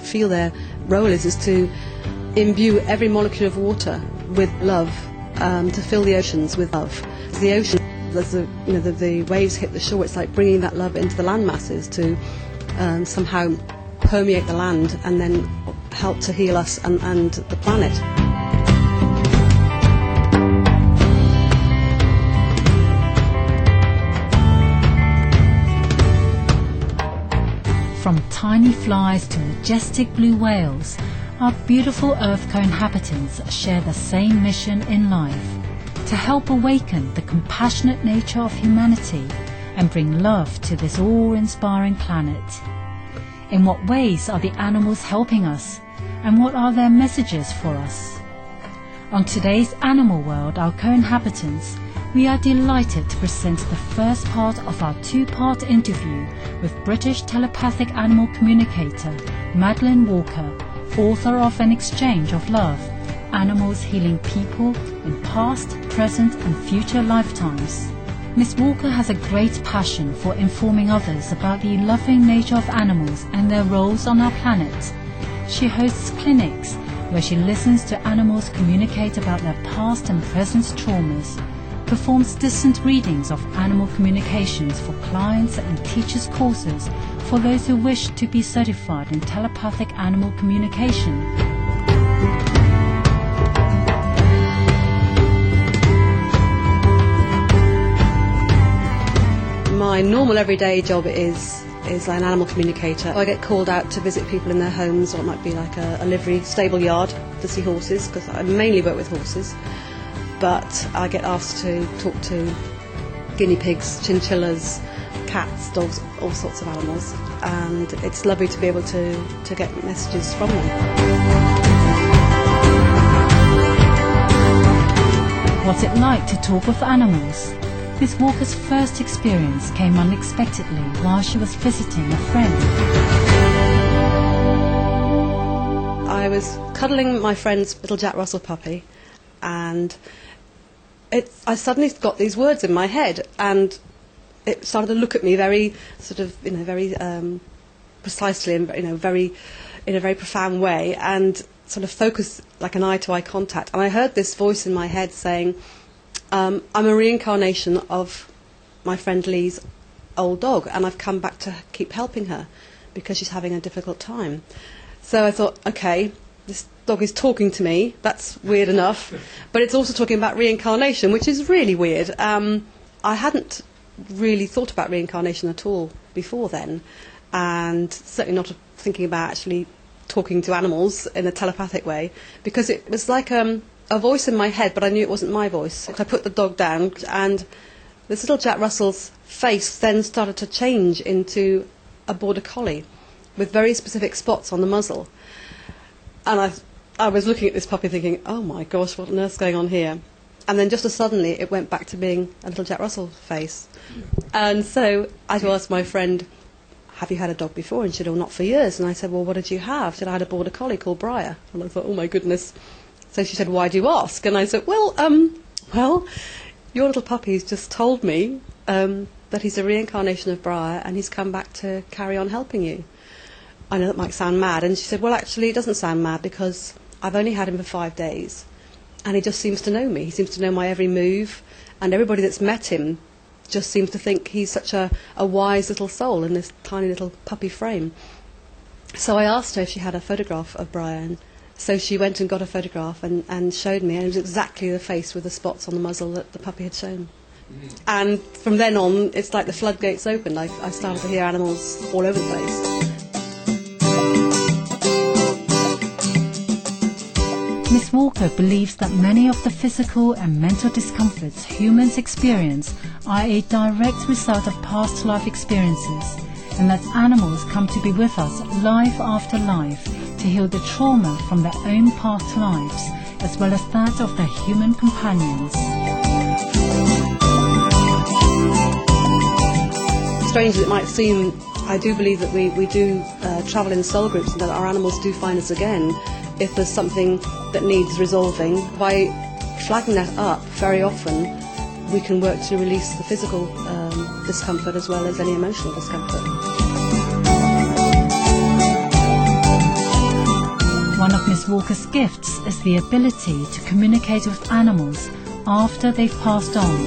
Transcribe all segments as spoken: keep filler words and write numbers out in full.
feel their role is, is to imbue every molecule of water with love, um, to fill the oceans with love. The ocean, as the, you know, the, the waves hit the shore, it's like bringing that love into the land masses to um, somehow permeate the land and then help to heal us and, and the planet. From tiny flies to majestic blue whales, our beautiful Earth co-inhabitants share the same mission in life: to help awaken the compassionate nature of humanity and bring love to this awe-inspiring planet. In what ways are the animals helping us, and what are their messages for us? On today's Animal World, our co-inhabitants, we are delighted to present the first part of our two-part interview with British telepathic animal communicator Madeleine Walker, author of An Exchange of Love: Animals Healing People in Past, Present and Future Lifetimes. Miss Walker has a great passion for informing others about the loving nature of animals and their roles on our planet. She hosts clinics where she listens to animals communicate about their past and present traumas, performs distant readings of animal communications for clients and teaches courses for those who wish to be certified in telepathic animal communication. My normal everyday job is is an animal communicator. I get called out to visit people in their homes, or it might be like a, a livery stable yard to see horses, because I mainly work with horses. But I get asked to talk to guinea pigs, chinchillas, cats, dogs, all sorts of animals, and it's lovely to be able to, to get messages from them. What's it like to talk with animals? Miss Walker's first experience came unexpectedly while she was visiting a friend. I was cuddling my friend's little Jack Russell puppy, and it, I suddenly got these words in my head, and it started to look at me very sort of, you know, very um, precisely and, you know, very in a very profound way, and sort of focus like an eye-to-eye contact. And I heard this voice in my head saying, um, I'm a reincarnation of my friend Lee's old dog, and I've come back to keep helping her because she's having a difficult time. So I thought, okay, this dog is talking to me, that's weird enough, but it's also talking about reincarnation, which is really weird. Um, I hadn't really thought about reincarnation at all before then, and certainly not thinking about actually talking to animals in a telepathic way, because it was like um, a voice in my head, but I knew it wasn't my voice. I put the dog down, and this little Jack Russell's face then started to change into a border collie with very specific spots on the muzzle. And I, I was looking at this puppy thinking, oh my gosh, what on earth's going on here? And then just as suddenly it went back to being a little Jack Russell face. And so I asked my friend, have you had a dog before? And she said, oh, not for years. And I said, well, what did you have? She said, I had a border collie called Briar. And I thought, oh my goodness. So she said, why do you ask? And I said, well, um, well, your little puppy's just told me um, that he's a reincarnation of Briar and he's come back to carry on helping you. I know that might sound mad. And she said, well, actually, it doesn't sound mad because I've only had him for five days and he just seems to know me. He seems to know my every move, and everybody that's met him just seems to think he's such a, a wise little soul in this tiny little puppy frame. So I asked her if she had a photograph of Brian. So she went and got a photograph and, and showed me, and it was exactly the face with the spots on the muzzle that the puppy had shown. Mm. And from then on, it's like the floodgates opened. I, I started to hear animals all over the place. Miss Walker believes that many of the physical and mental discomforts humans experience are a direct result of past life experiences, and that animals come to be with us life after life to heal the trauma from their own past lives, as well as that of their human companions. Strange as it might seem, I do believe that we, we do uh, travel in soul groups, and that our animals do find us again if there's something that needs resolving. By flagging that up, very often we can work to release the physical um, discomfort as well as any emotional discomfort. Miss Walker's gifts is the ability to communicate with animals after they've passed on.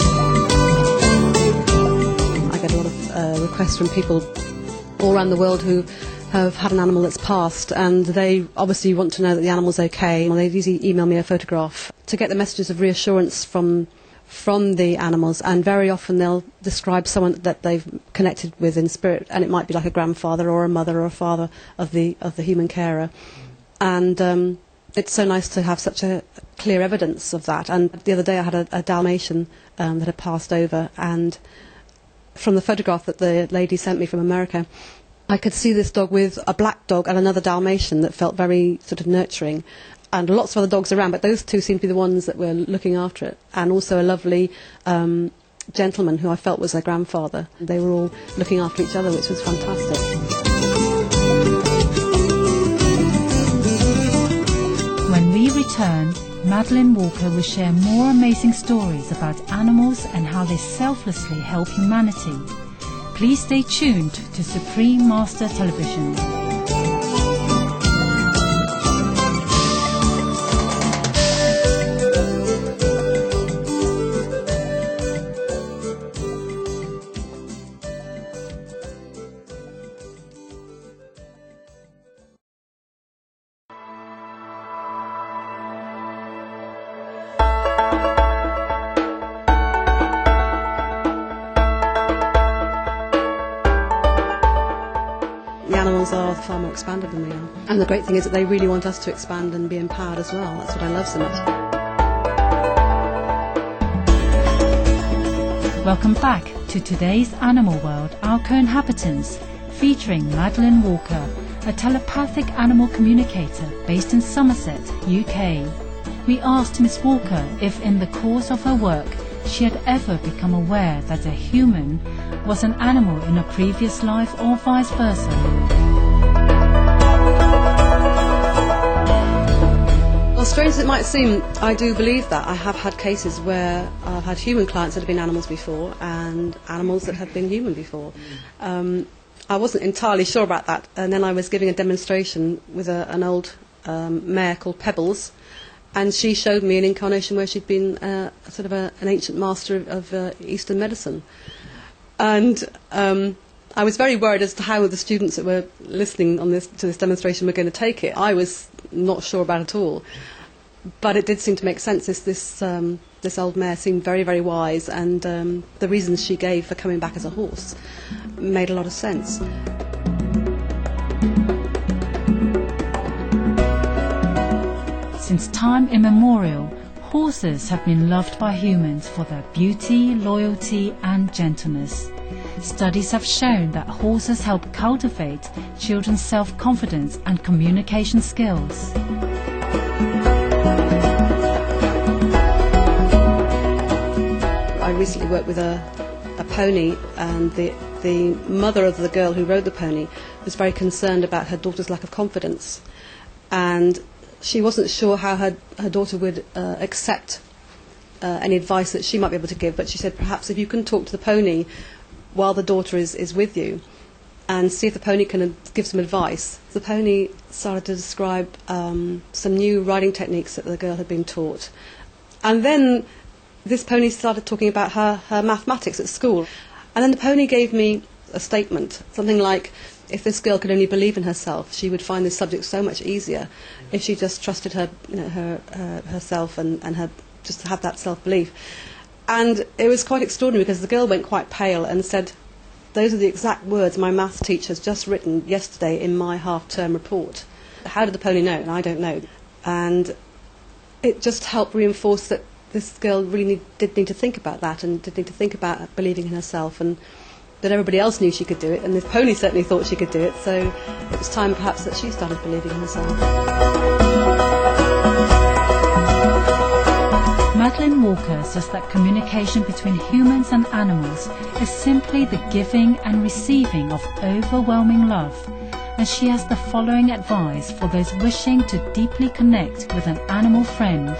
I get a lot of uh, requests from people all around the world who have had an animal that's passed, and they obviously want to know that the animal's okay. Well, they usually email me a photograph to get the messages of reassurance from from the animals, and very often they'll describe someone that they've connected with in spirit, and it might be like a grandfather or a mother or a father of the of the human carer. And um, it's so nice to have such a clear evidence of that. And the other day I had a, a Dalmatian um, that had passed over, and from the photograph that the lady sent me from America, I could see this dog with a black dog and another Dalmatian that felt very sort of nurturing, and lots of other dogs around, but those two seemed to be the ones that were looking after it, and also a lovely um, gentleman who I felt was their grandfather. They were all looking after each other, which was fantastic. When we return, Madeleine Walker will share more amazing stories about animals and how they selflessly help humanity. Please stay tuned to Supreme Master Television. Animals are far more expanded than we are. And the great thing is that they really want us to expand and be empowered as well. That's what I love so much. Welcome back to today's Animal World, Our Co-Inhabitants, featuring Madeleine Walker, a telepathic animal communicator based in Somerset, U K. We asked Miss Walker if in the course of her work she had ever become aware that a human was an animal in a previous life or vice versa. Well, strange as it might seem, I do believe that. I have had cases where I've had human clients that have been animals before and animals that have been human before. Um, I wasn't entirely sure about that, and then I was giving a demonstration with a, an old um, mare called Pebbles, and she showed me an incarnation where she'd been uh, sort of a, an ancient master of, of uh, Eastern medicine. And um, I was very worried as to how the students that were listening on this, to this demonstration were going to take it. I was not sure about it at all. But it did seem to make sense. This, this, um, this old mare seemed very, very wise, and um, the reasons she gave for coming back as a horse made a lot of sense. Since time immemorial, horses have been loved by humans for their beauty, loyalty and gentleness. Studies have shown that horses help cultivate children's self-confidence and communication skills. I recently worked with a, a pony, and the, the mother of the girl who rode the pony was very concerned about her daughter's lack of confidence. And she wasn't sure how her, her daughter would uh, accept uh, any advice that she might be able to give, but she said perhaps if you can talk to the pony while the daughter is, is with you and see if the pony can uh, give some advice. The pony started to describe um, some new riding techniques that the girl had been taught. And then this pony started talking about her, her mathematics at school. And then the pony gave me a statement, something like, if this girl could only believe in herself, she would find this subject so much easier if she just trusted her, you know, her, her herself and, and her, just to have that self-belief. And it was quite extraordinary because the girl went quite pale and said, those are the exact words my maths teacher has just written yesterday in my half-term report. How did the pony know? And I don't know. And it just helped reinforce that this girl really need, did need to think about that, and did need to think about believing in herself, and that everybody else knew she could do it, and this pony certainly thought she could do it, so it was time perhaps that she started believing in herself. Madeleine Walker says that communication between humans and animals is simply the giving and receiving of overwhelming love, and she has the following advice for those wishing to deeply connect with an animal friend.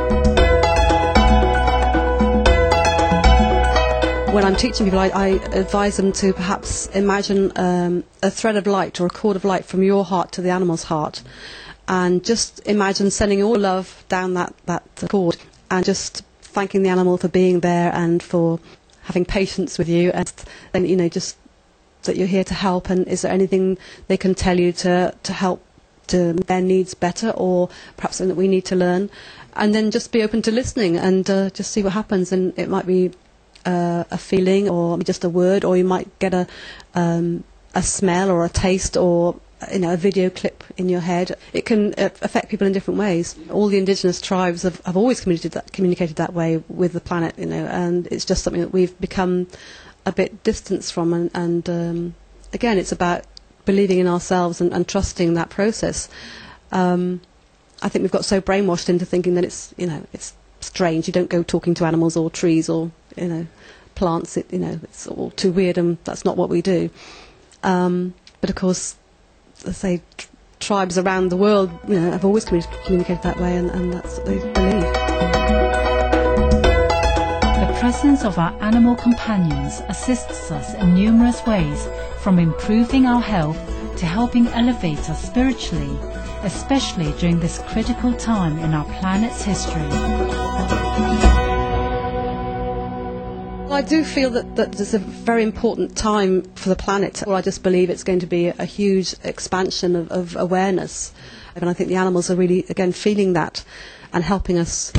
When I'm teaching people, I, I advise them to perhaps imagine um, a thread of light or a cord of light from your heart to the animal's heart, and just imagine sending all love down that, that cord and just thanking the animal for being there and for having patience with you, and, and you know, just that you're here to help, and is there anything they can tell you to, to help to their needs better, or perhaps something that we need to learn, and then just be open to listening and uh, just see what happens. And it might be uh, a feeling, or just a word, or you might get a um, a smell or a taste, or you know, a video clip in your head. It can uh, affect people in different ways. All the indigenous tribes have, have always communicated that, communicated that way with the planet, you know, and it's just something that we've become a bit distanced from. And, and um, again, it's about believing in ourselves and, and trusting that process. Um, I think we've got so brainwashed into thinking that it's, you know, it's strange. You don't go talking to animals or trees or, you know, plants. It, you know, it's all too weird, and that's not what we do. Um, but of course, I say, tr- tribes around the world, you know, have always commu- communicated that way, and, and that's what they believe. The presence of our animal companions assists us in numerous ways, from improving our health to helping elevate us spiritually, especially during this critical time in our planet's history. I do feel that, that there's a very important time for the planet. Well, I just believe it's going to be a huge expansion of, of awareness. And I think the animals are really, again, feeling that and helping us.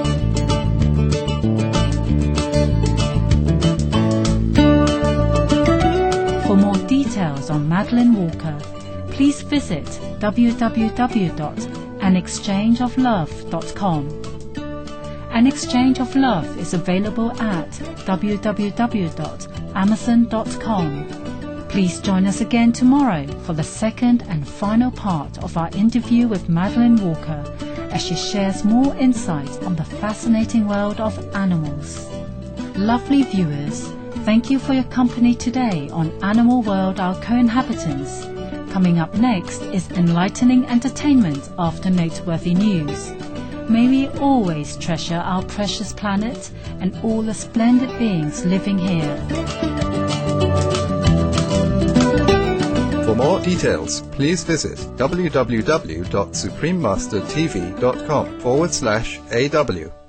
For more details on Madeleine Walker, please visit w w w dot an exchange of love dot com. An Exchange of Love is available at w w w dot amazon dot com. Please join us again tomorrow for the second and final part of our interview with Madeleine Walker, as she shares more insight on the fascinating world of animals. Lovely viewers, thank you for your company today on Animal World, Our Co-Inhabitants. Coming up next is enlightening entertainment after noteworthy news. May we always treasure our precious planet and all the splendid beings living here. For more details, please visit w w w dot supreme master t v dot com forward slash A W.